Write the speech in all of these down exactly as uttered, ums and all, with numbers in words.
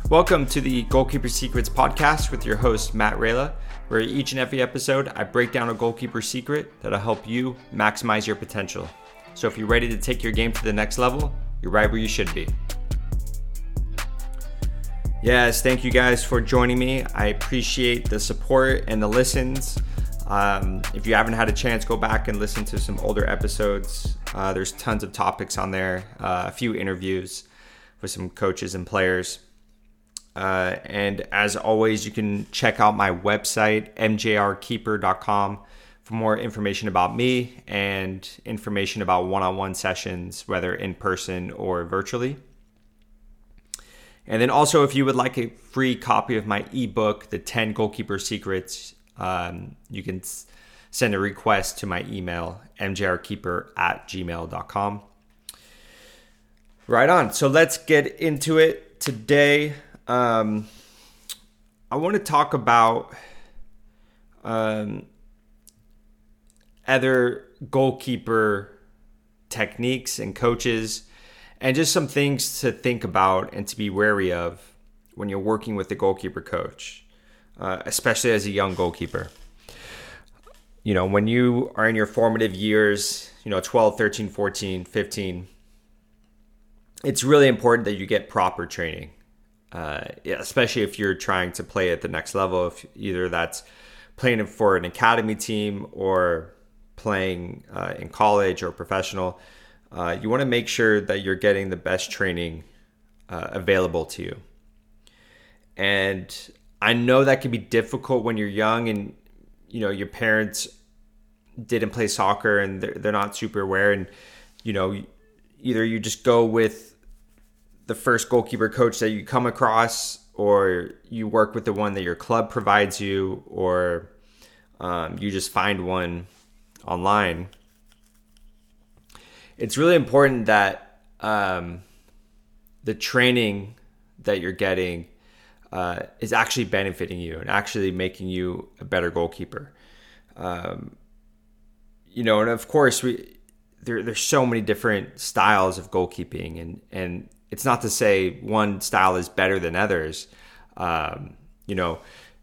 Welcome to the Goalkeeper Secrets podcast with your host, Matt Rayla, where each and every episode I break down a goalkeeper secret that'll help you maximize your potential. So if you're ready to take your game to the next level, you're right where you should be. Yes, thank you guys for joining me. I appreciate the support and the listens. Um, if you haven't had a chance, go back and listen to some older episodes. Uh, there's tons of topics on there, uh, a few interviews with some coaches and players. Uh, and as always, you can check out my website, m j r keeper dot com, for more information about me and information about one-on-one sessions, whether in person or virtually. And then also, if you would like a free copy of my ebook, The ten Goalkeeper Secrets, um, you can s- send a request to my email, m j r keeper at gmail dot com. Right on. So let's get into it today. Um, I want to talk about um, other goalkeeper techniques and coaches, and just some things to think about and to be wary of when you're working with the goalkeeper coach, uh, especially as a young goalkeeper. You know, when you are in your formative years, you know, twelve, thirteen, fourteen, fifteen, it's really important that you get proper training. Uh, yeah, especially if you're trying to play at the next level, if either that's playing for an academy team or playing uh, in college or professional, uh, you want to make sure that you're getting the best training uh, available to you. And I know that can be difficult when you're young and, you know, your parents didn't play soccer and they're, they're not super aware. And, you know, either you just go with the first goalkeeper coach that you come across, or you work with the one that your club provides you, or um, you just find one online. It's really important that um, the training that you're getting uh, is actually benefiting you and actually making you a better goalkeeper. Um, you know, and of course, we there, there's so many different styles of goalkeeping, and and it's not to say one style is better than others. Um, you know,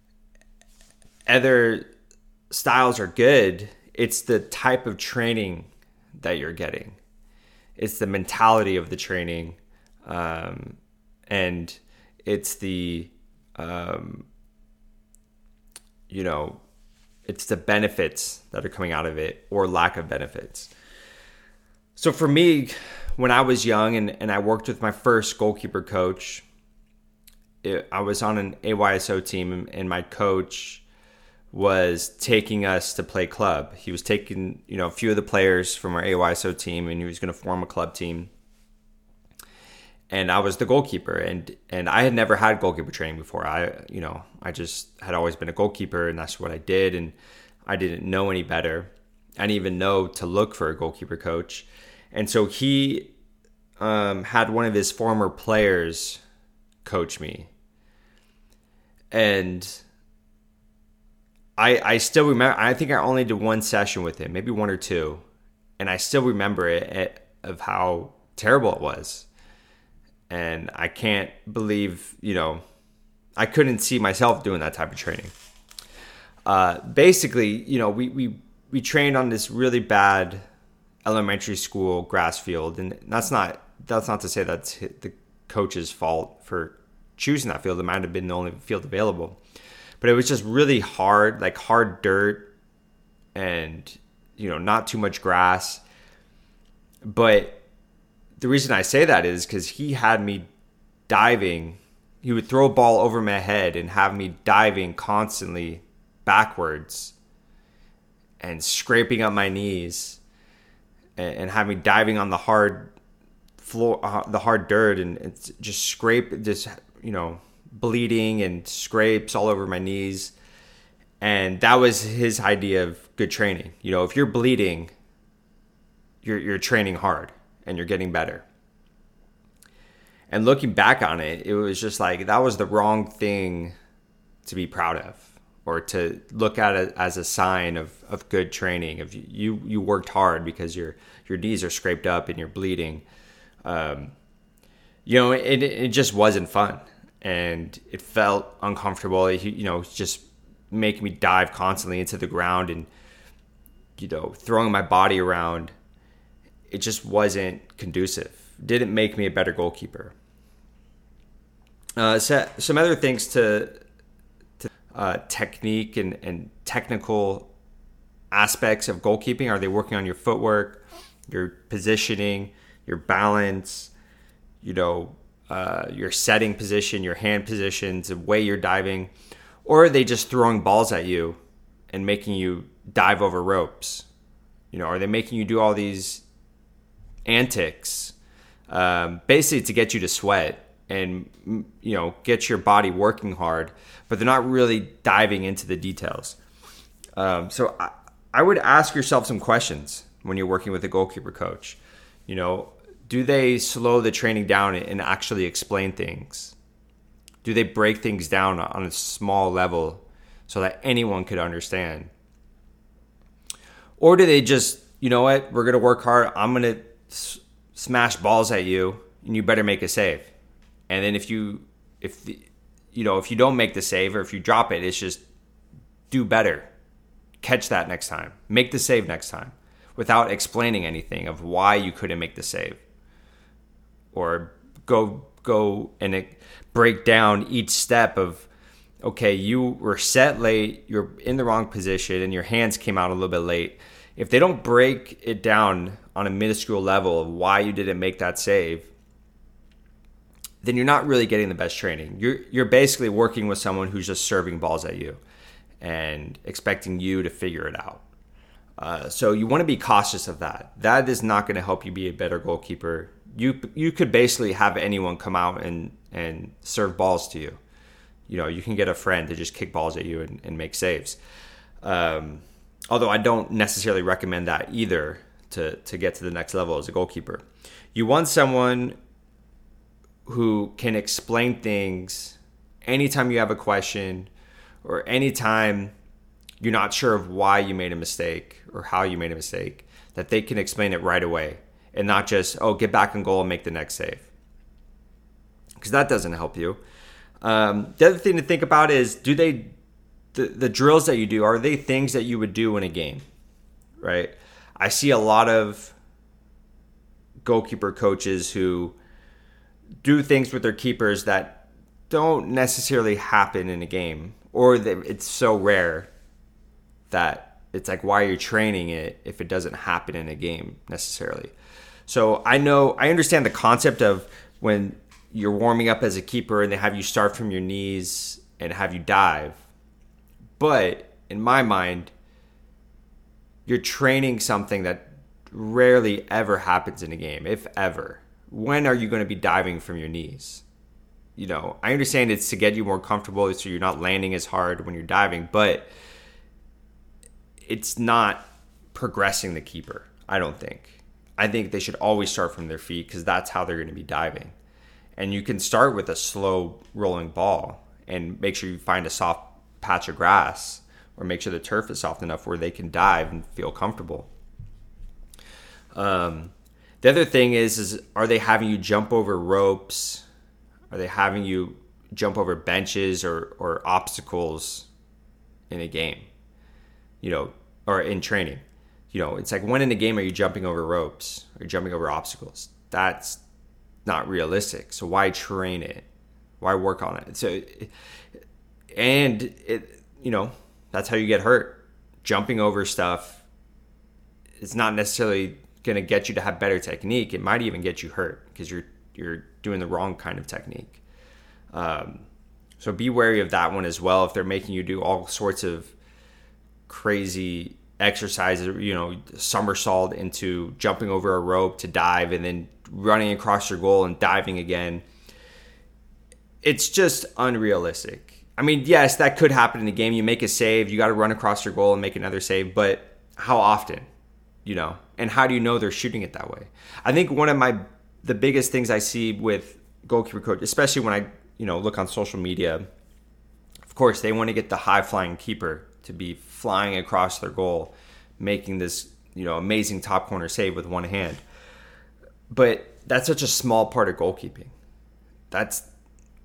other styles are good. It's the type of training that you're getting. It's the mentality of the training. Um, and it's the, um, you know, it's the benefits that are coming out of it or lack of benefits. So for me, when I was young and, and I worked with my first goalkeeper coach, it, I was on an A Y S O team, and my coach was taking us to play club. He was taking, you know, a few of the players from our A Y S O team, and he was going to form a club team. And I was the goalkeeper, and and I had never had goalkeeper training before. I, you know, I just had always been a goalkeeper, and that's what I did, and I didn't know any better. I didn't even know to look for a goalkeeper coach. And so he um, had one of his former players coach me. And I I still remember, I think I only did one session with him, maybe one or two. And I still remember it, it of how terrible it was. And I can't believe, you know, I couldn't see myself doing that type of training. Uh, basically, you know, we, we, we trained on this really bad elementary school grass field, and that's not that's not to say that's the coach's fault for choosing that field. It might have been the only field available, but it was just really hard, like hard dirt, and you know, not too much grass. But the reason I say that is because he had me diving. He would throw a ball over my head and have me diving constantly backwards and scraping up my knees, and have me diving on the hard floor, uh, the hard dirt, and it's just scrape, just, you know, bleeding and scrapes all over my knees. And that was his idea of good training. You know, if you're bleeding, you're you're training hard and you're getting better. And looking back on it, it was just like, that was the wrong thing to be proud of, or to look at it as a sign of, of good training. If you, you worked hard because your your knees are scraped up and you're bleeding, um, you know, it, it just wasn't fun. and it felt uncomfortable. He, you know, just making me dive constantly into the ground and, you know, throwing my body around. It just wasn't conducive. Didn't make me a better goalkeeper. Uh, so, some other things to, to uh, technique and, and technical aspects of goalkeeping. Are they working on your footwork, your positioning, your balance, you know, uh, your setting position, your hand positions, the way you're diving? Or are they just throwing balls at you and making you dive over ropes? You know, are they making you do all these antics um, basically to get you to sweat and, you know, get your body working hard, but they're not really diving into the details? Um, so I, I would ask yourself some questions when you're working with a goalkeeper coach. You know, do they slow the training down and actually explain things? Do they break things down on a small level so that anyone could understand? Or do they just, you know what, we're going to work hard. I'm going to s- smash balls at you and you better make a save. And then if you, if the, you know, if you don't make the save or if you drop it, it's just do better. Catch that next time. Make the save next time without explaining anything of why you couldn't make the save. Or go go and it, break down each step of, okay, you were set late, you're in the wrong position, and your hands came out a little bit late. If they don't break it down on a minuscule level of why you didn't make that save, then you're not really getting the best training. You're you're basically working with someone who's just serving balls at you and expecting you to figure it out. Uh, so you want to be cautious of that. That is not going to help you be a better goalkeeper. You you could basically have anyone come out and, and serve balls to you. You know, you can get a friend to just kick balls at you and, and make saves. Um, although I don't necessarily recommend that either to, to get to the next level as a goalkeeper. You want someone who can explain things anytime you have a question or anytime you're not sure of why you made a mistake or how you made a mistake, that they can explain it right away and not just, oh, get back in goal and make the next save. Because that doesn't help you. Um, the other thing to think about is, do they, the, the drills that you do, are they things that you would do in a game, right? I see a lot of goalkeeper coaches who do things with their keepers that don't necessarily happen in a game, or that it's so rare that it's like, why are you training it if it doesn't happen in a game necessarily? So I know, I understand the concept of when you're warming up as a keeper and they have you start from your knees and have you dive. But in my mind, you're training something that rarely ever happens in a game, if ever. When are you going to be diving from your knees? You know, I understand it's to get you more comfortable so you're not landing as hard when you're diving, but it's not progressing the keeper, I don't think. I think they should always start from their feet because that's how they're going to be diving. And you can start with a slow rolling ball and make sure you find a soft patch of grass or make sure the turf is soft enough where they can dive and feel comfortable. Um, the other thing is, is are they having you jump over ropes? Are they having you jump over benches or, or obstacles in a game? You know, or in training? You know, it's like, when in the game are you jumping over ropes or jumping over obstacles? That's not realistic. So why train it? Why work on it? So, and it, you know, that's how you get hurt. Jumping over stuff is not necessarily going to get you to have better technique. It might even get you hurt because you're you're doing the wrong kind of technique. Um, so be wary of that one as well. If they're making you do all sorts of crazy exercises, you know, somersault into jumping over a rope to dive and then running across your goal and diving again, it's just unrealistic. I mean, yes, that could happen in a game. You make a save, you got to run across your goal and make another save, but how often, you know? And how do you know they're shooting it that way? I think one of my the biggest things I see with goalkeeper coach, especially when I, you know, look on social media, of course, they want to get the high-flying keeper to be flying across their goal, making this, you know, amazing top corner save with one hand. But that's such a small part of goalkeeping. That's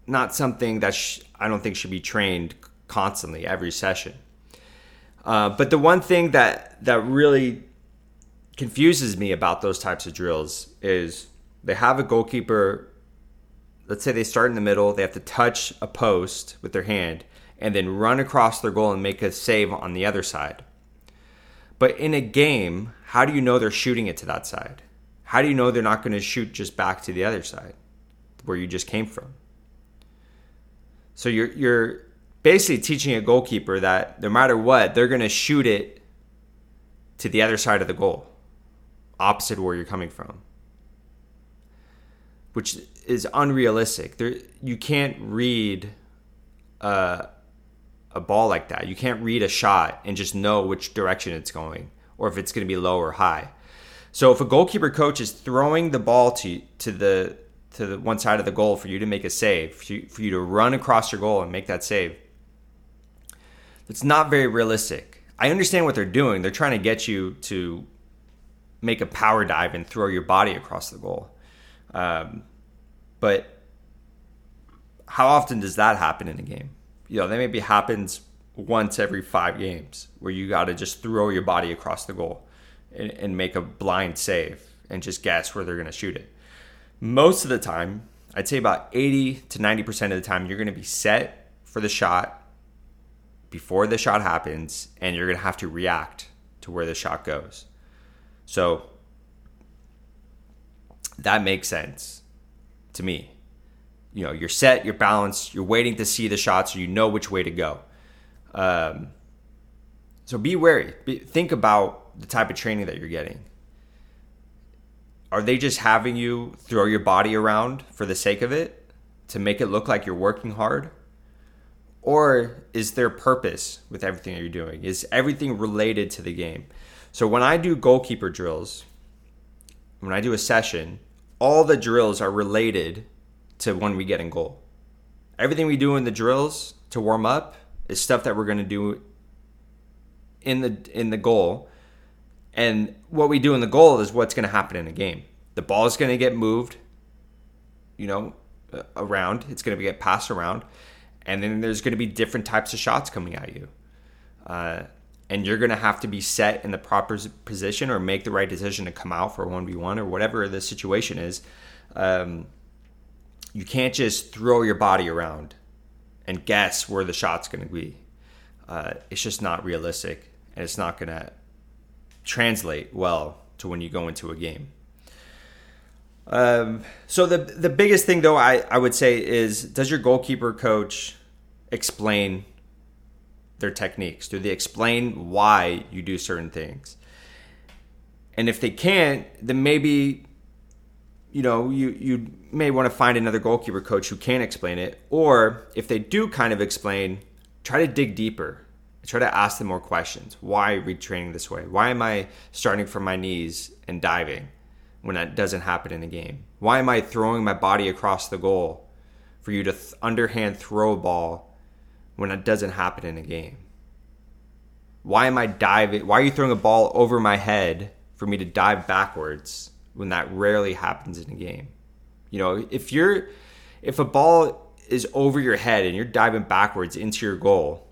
not something that sh- I don't think should be trained constantly every session. Uh, but the one thing that that really confuses me about those types of drills is they have a goalkeeper. Let's say they start in the middle. They have to touch a post with their hand and then run across their goal and make a save on the other side. But in a game, how do you know they're shooting it to that side? How do you know they're not going to shoot just back to the other side where you just came from? So you're you're basically teaching a goalkeeper that no matter what, they're going to shoot it to the other side of the goal, opposite where you're coming from, which is unrealistic. There, you can't read a, a ball like that. You can't read a shot and just know which direction it's going or if it's going to be low or high. So if a goalkeeper coach is throwing the ball to to the to the one side of the goal for you to make a save, for you, for you to run across your goal and make that save, it's not very realistic. I understand what they're doing. They're trying to get you to make a power dive and throw your body across the goal. Um, but how often does that happen in a game? You know, that maybe happens once every five games where you got to just throw your body across the goal and, and make a blind save and just guess where they're going to shoot it. Most of the time, I'd say about eighty to ninety percent of the time, you're going to be set for the shot before the shot happens, and you're going to have to react to where the shot goes. So that makes sense to me. You know, you're set, you're balanced, you're waiting to see the shot so you know which way to go. Um, so be wary. Be, think about the type of training that you're getting. Are they just having you throw your body around for the sake of it to make it look like you're working hard? Or is there purpose with everything that you're doing? Is everything related to the game? So when I do goalkeeper drills, when I do a session, all the drills are related to when we get in goal. Everything we do in the drills to warm up is stuff that we're going to do in the in the goal. And what we do in the goal is what's going to happen in a game. The ball is going to get moved, you know, around. It's going to get passed around. And then there's going to be different types of shots coming at you. Uh, and you're going to have to be set in the proper position or make the right decision to come out for a one v one or whatever the situation is. Um, you can't just throw your body around and guess where the shot's going to be. Uh, it's just not realistic, and it's not going to translate well to when you go into a game. Um, so the the biggest thing, though, I, I would say is, does your goalkeeper coach explain their techniques? Do they explain why you do certain things? And if they can't, then maybe, you know, you, you may want to find another goalkeeper coach who can explain it. Or if they do kind of explain, try to dig deeper. Try to ask them more questions. Why are we training this way? Why am I starting from my knees and diving when that doesn't happen in a game? Why am I throwing my body across the goal for you to th- underhand throw a ball when that doesn't happen in a game? Why am I diving? Why are you throwing a ball over my head for me to dive backwards when that rarely happens in a game? You know, if you're if a ball is over your head and you're diving backwards into your goal,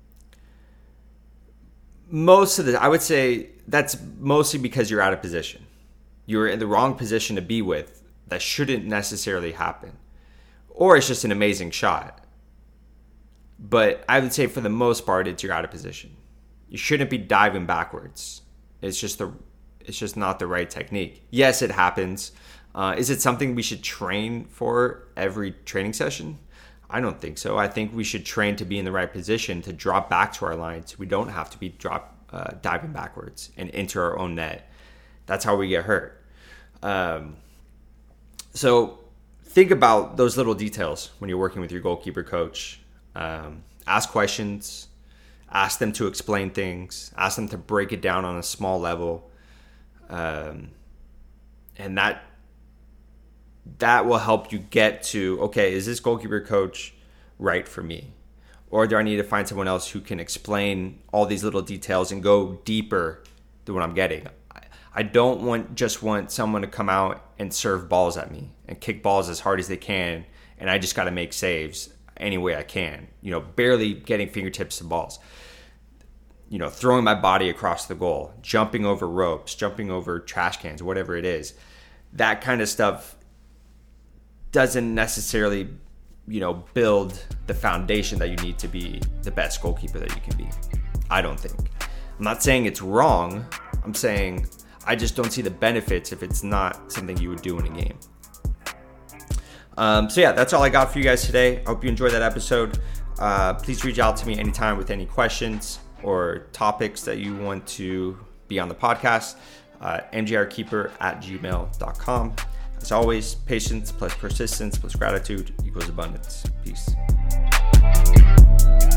most of the, I would say that's mostly because you're out of position. You're in the wrong position to be with. That shouldn't necessarily happen. Or it's just an amazing shot. But I would say for the most part, it's you're out of position. You shouldn't be diving backwards. It's just the, it's just not the right technique. Yes, it happens. Uh, is it something we should train for every training session? I don't think so. I think we should train to be in the right position to drop back to our lines. We don't have to be drop uh, diving backwards and into our own net. That's how we get hurt. Um, so think about those little details when you're working with your goalkeeper coach. Um, ask questions. Ask them to explain things. Ask them to break it down on a small level. Um, and that that will help you get to, okay, is this goalkeeper coach right for me? Or do I need to find someone else who can explain all these little details and go deeper than what I'm getting? I don't want just want someone to come out and serve balls at me and kick balls as hard as they can and I just got to make saves any way I can. You know, barely getting fingertips to balls. You know, throwing my body across the goal, jumping over ropes, jumping over trash cans, whatever it is. That kind of stuff doesn't necessarily, you know, build the foundation that you need to be the best goalkeeper that you can be. I don't think. I'm not saying it's wrong. I'm saying I just don't see the benefits if it's not something you would do in a game. Um, so yeah, that's all I got for you guys today. I hope you enjoyed that episode. Uh, please reach out to me anytime with any questions or topics that you want to be on the podcast. Uh, m j r keeper at gmail dot com. As always, patience plus persistence plus gratitude equals abundance. Peace.